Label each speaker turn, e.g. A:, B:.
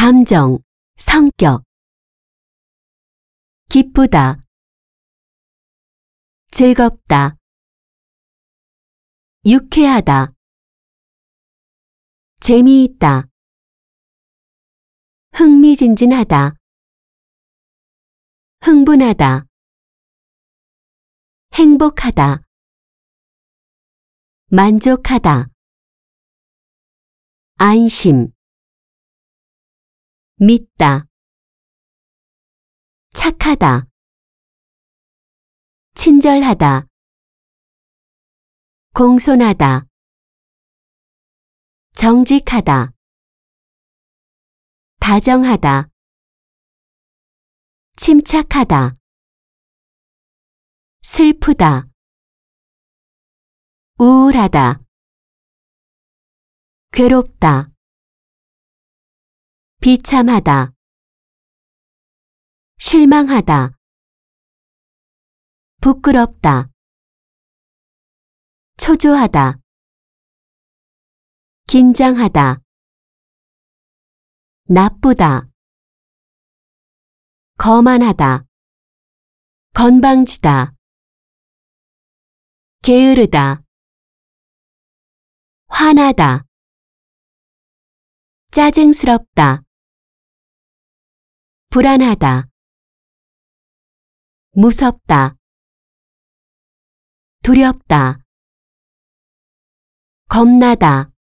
A: 감정, 성격. 기쁘다, 즐겁다, 유쾌하다, 재미있다, 흥미진진하다, 흥분하다, 행복하다, 만족하다, 안심, 믿다, 착하다, 친절하다, 공손하다, 정직하다, 다정하다, 침착하다, 슬프다, 우울하다, 괴롭다, 비참하다, 실망하다, 부끄럽다, 초조하다, 긴장하다, 나쁘다, 거만하다, 건방지다, 게으르다, 화나다, 짜증스럽다, 불안하다, 무섭다, 두렵다, 겁나다,